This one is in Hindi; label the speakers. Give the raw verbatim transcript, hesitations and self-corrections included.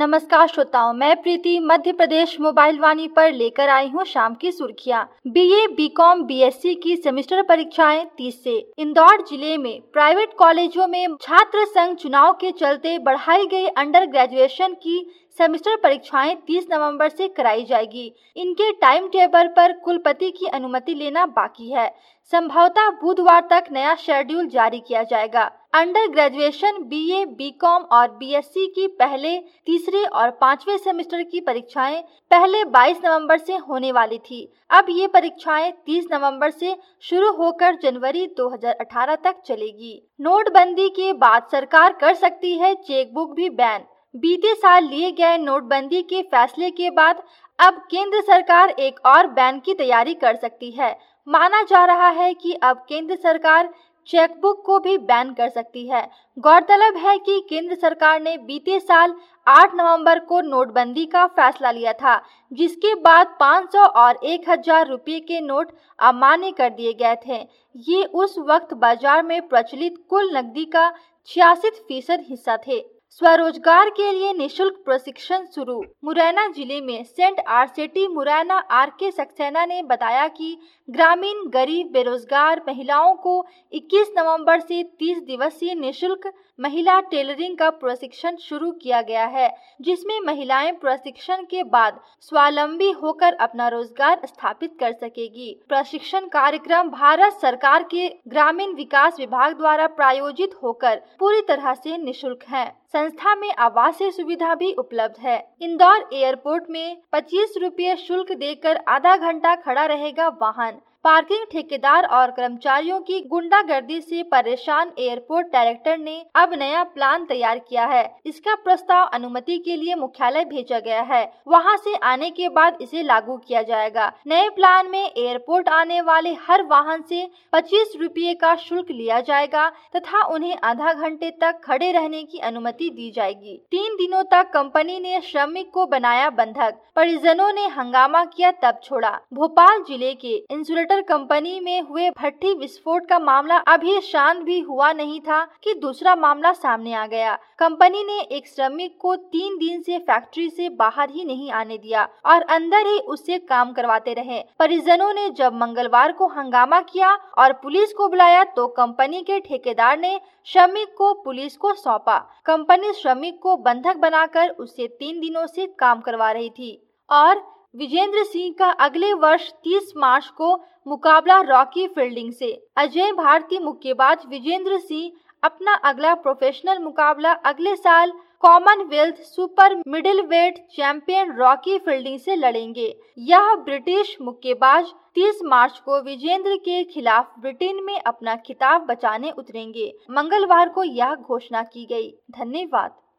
Speaker 1: नमस्कार श्रोताओं, मैं प्रीति मध्य प्रदेश मोबाइल वाणी पर लेकर आई हूँ शाम की सुर्खियाँ। बीए, बीकॉम, बीएससी की सेमेस्टर परीक्षाएं तीस से। इंदौर जिले में प्राइवेट कॉलेजों में छात्र संघ चुनाव के चलते बढ़ाई गई अंडर ग्रेजुएशन की सेमेस्टर परीक्षाएं तीस नवंबर से कराई जाएगी। इनके टाइम टेबल पर कुलपति की अनुमति लेना बाकी है। संभवतः बुधवार तक नया शेड्यूल जारी किया जाएगा। अंडर ग्रेजुएशन बीए, बीकॉम और बीएससी की पहले, तीसरे और पांचवें सेमेस्टर की परीक्षाएं पहले बाईस नवंबर से होने वाली थी। अब ये परीक्षाएं तीस नवंबर से शुरू होकर जनवरी दो हज़ार अठारह तक चलेगी। नोटबंदी के बाद सरकार कर सकती है चेकबुक भी बैन। बीते साल लिए गए नोटबंदी के फैसले के बाद अब केंद्र सरकार एक और बैन की तैयारी कर सकती है। माना जा रहा है कि अब केंद्र सरकार चेकबुक को भी बैन कर सकती है। गौरतलब है कि केंद्र सरकार ने बीते साल आठ नवंबर को नोटबंदी का फैसला लिया था, जिसके बाद पाँच सौ और एक हज़ार रुपये के नोट अमान्य कर दिए गए थे। ये उस वक्त बाजार में प्रचलित कुल नकदी का छियासी फीसद हिस्सा थे। स्वरोजगार के लिए निशुल्क प्रशिक्षण शुरू। मुरैना जिले में सेंट आरसेटी मुरैना आर के सक्सेना ने बताया कि ग्रामीण गरीब बेरोजगार महिलाओं को इक्कीस नवंबर से तीस दिवसीय निशुल्क महिला टेलरिंग का प्रशिक्षण शुरू किया गया है, जिसमें महिलाएं प्रशिक्षण के बाद स्वावलंबी होकर अपना रोजगार स्थापित कर सकेगी। प्रशिक्षण कार्यक्रम भारत सरकार के ग्रामीण विकास विभाग द्वारा प्रायोजित होकर पूरी तरह से निशुल्क है। संस्था में आवासीय सुविधा भी उपलब्ध है। इंदौर एयरपोर्ट में पच्चीस रुपये शुल्क देकर आधा घंटा खड़ा रहेगा वाहन। पार्किंग ठेकेदार और कर्मचारियों की गुंडागर्दी से परेशान एयरपोर्ट डायरेक्टर ने अब नया प्लान तैयार किया है। इसका प्रस्ताव अनुमति के लिए मुख्यालय भेजा गया है। वहां से आने के बाद इसे लागू किया जाएगा। नए प्लान में एयरपोर्ट आने वाले हर वाहन से पच्चीस रुपये का शुल्क लिया जाएगा तथा उन्हें आधा घंटे तक खड़े रहने की अनुमति दी जाएगी। तीन दिनों तक कंपनी ने श्रमिक को बनाया बंधक। परिजनों ने हंगामा किया तब छोड़ा। भोपाल जिले के इंसुलेटर कंपनी में हुए भट्ठी विस्फोट का मामला अभी शांत भी हुआ नहीं था कि दूसरा मामला सामने आ गया। कंपनी ने एक श्रमिक को तीन दिन से फैक्ट्री से बाहर ही नहीं आने दिया और अंदर ही उससे काम करवाते रहे। परिजनों ने जब मंगलवार को हंगामा किया और पुलिस को बुलाया तो कंपनी के ठेकेदार ने श्रमिक को पुलिस को सौंपा। कंपनी श्रमिक को बंधक बनाकर उससे तीन दिनों से काम करवा रही थी। और विजेंद्र सिंह का अगले वर्ष तीस मार्च को मुकाबला रॉकी फील्डिंग से। अजय भारतीय मुक्केबाज विजेंद्र सिंह अपना अगला प्रोफेशनल मुकाबला अगले साल Commonwealth super middleweight champion Rocky Fielding से लड़ेंगे। यह ब्रिटिश मुक्केबाज तीस मार्च को विजेंद्र के खिलाफ ब्रिटेन में अपना खिताब बचाने उतरेंगे। मंगलवार को यह घोषणा की गई। धन्यवाद।